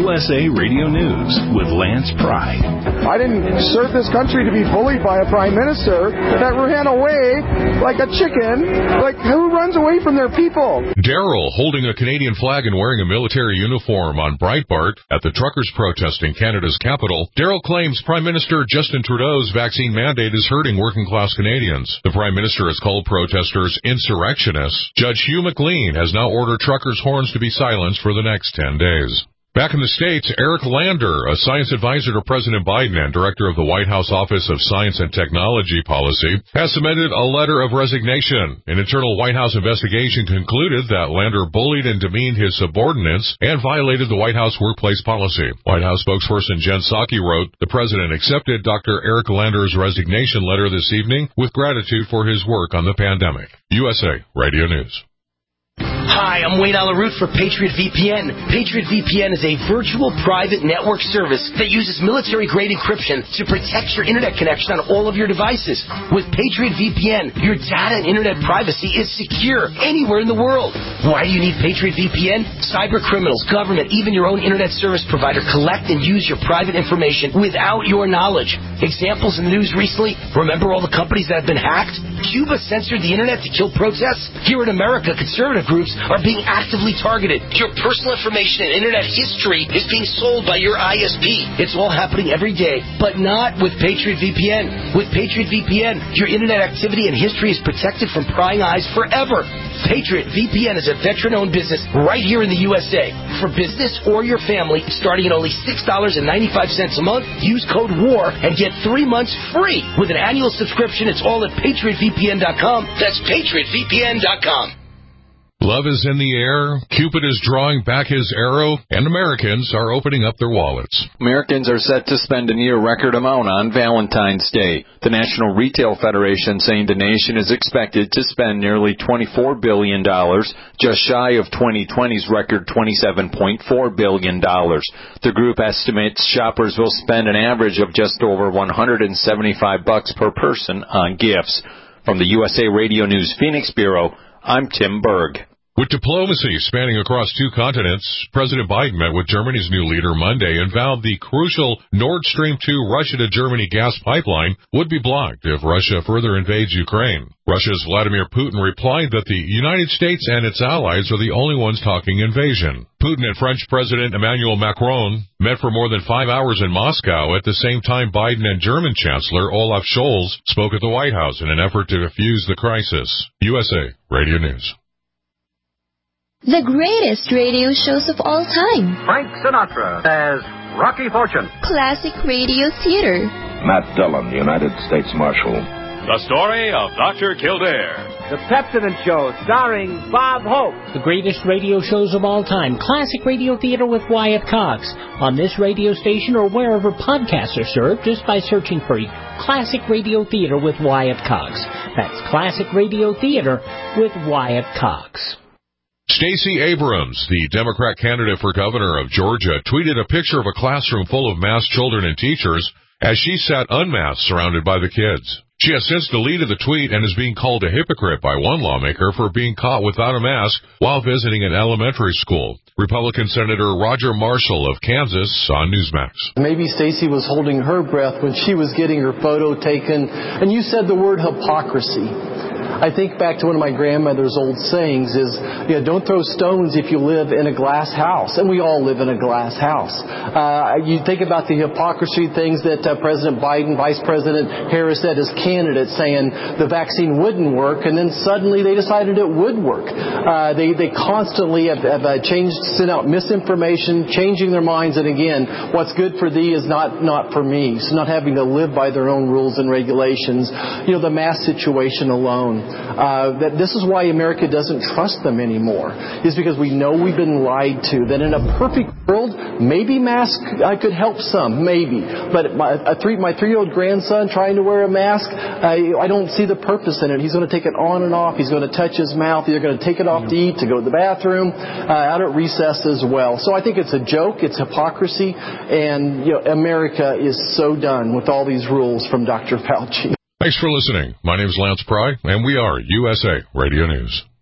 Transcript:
USA Radio News with Lance Pry. I didn't serve this country to be bullied by a prime minister that ran away like a chicken. Like, who runs away from their people? Daryl holding a Canadian flag and wearing a military uniform on Breitbart at the truckers' protest in Canada's capital. Daryl claims Prime Minister Justin Trudeau's vaccine mandate is hurting working-class Canadians. The Prime Minister has called protesters insurrectionists. Judge Hugh McLean has now ordered truckers' horns to be silenced for the next 10 days. Back in the States, Eric Lander, a science advisor to President Biden and director of the White House Office of Science and Technology Policy, has submitted a letter of resignation. An internal White House investigation concluded that Lander bullied and demeaned his subordinates and violated the White House workplace policy. White House spokesperson Jen Psaki wrote, "The President accepted Dr. Eric Lander's resignation letter this evening with gratitude for his work on the pandemic." USA Radio News. Hi, I'm Wayne Alaroot for Patriot VPN. Patriot VPN is a virtual private network service that uses military-grade encryption to protect your internet connection on all of your devices. With Patriot VPN, your data and internet privacy is secure anywhere in the world. Why do you need Patriot VPN? Cyber criminals, government, even your own internet service provider collect and use your private information without your knowledge. Examples in the news recently, remember all the companies that have been hacked? Cuba censored the internet to kill protests? Here in America, conservative groups are being actively targeted. Your personal information and internet history is being sold by your ISP. It's all happening every day, but not with Patriot VPN. With Patriot VPN, your internet activity and history is protected from prying eyes forever. Patriot VPN is a veteran-owned business right here in the USA. For business or your family, starting at only $6.95 a month, use code WAR and get 3 months free. With an annual subscription, it's all at PatriotVPN.com. That's PatriotVPN.com. Love is in the air, Cupid is drawing back his arrow, and Americans are opening up their wallets. Americans are set to spend a near record amount on Valentine's Day. The National Retail Federation saying the nation is expected to spend nearly $24 billion, just shy of 2020's record $27.4 billion. The group estimates shoppers will spend an average of just over $175 per person on gifts. From the USA Radio News Phoenix Bureau, I'm Tim Berg. With diplomacy spanning across 2 continents, President Biden met with Germany's new leader Monday and vowed the crucial Nord Stream 2 Russia-to-Germany gas pipeline would be blocked if Russia further invades Ukraine. Russia's Vladimir Putin replied that the United States and its allies are the only ones talking invasion. Putin and French President Emmanuel Macron met for more than 5 hours in Moscow at the same time Biden and German Chancellor Olaf Scholz spoke at the White House in an effort to defuse the crisis. USA Radio News. The greatest radio shows of all time. Frank Sinatra as Rocky Fortune. Classic radio theater. Matt Dillon, United States Marshal. The story of Dr. Kildare. The Pepsodent Show, starring Bob Hope. The greatest radio shows of all time. Classic radio theater with Wyatt Cox. On this radio station or wherever podcasts are served, just by searching for Classic Radio Theater with Wyatt Cox. That's Classic Radio Theater with Wyatt Cox. Stacey Abrams, the Democrat candidate for governor of Georgia, tweeted a picture of a classroom full of masked children and teachers as she sat unmasked surrounded by the kids. She has since deleted the tweet and is being called a hypocrite by one lawmaker for being caught without a mask while visiting an elementary school. Republican Senator Roger Marshall of Kansas on Newsmax. Maybe Stacey was holding her breath when she was getting her photo taken, and you said the word hypocrisy. I think back to one of my grandmother's old sayings is, don't throw stones if you live in a glass house. And we all live in a glass house. You think about the hypocrisy things that President Biden, Vice President Harris said as candidates, saying the vaccine wouldn't work, and then suddenly they decided it would work. They constantly have sent out misinformation, changing their minds, and again, what's good for thee is not for me. So not having to live by their own rules and regulations. The mask situation alone. That this is why America doesn't trust them anymore, is because we know we've been lied to. That in a perfect world, maybe masks could help some, maybe. But my 3-year-old grandson trying to wear a mask, I don't see the purpose in it. He's going to take it on and off. He's going to touch his mouth. They're going to take it off to eat, to go to the bathroom, out at recess as well. So I think it's a joke. It's hypocrisy. And America is so done with all these rules from Dr. Fauci. Thanks for listening. My name is Lance Pry, and we are USA Radio News.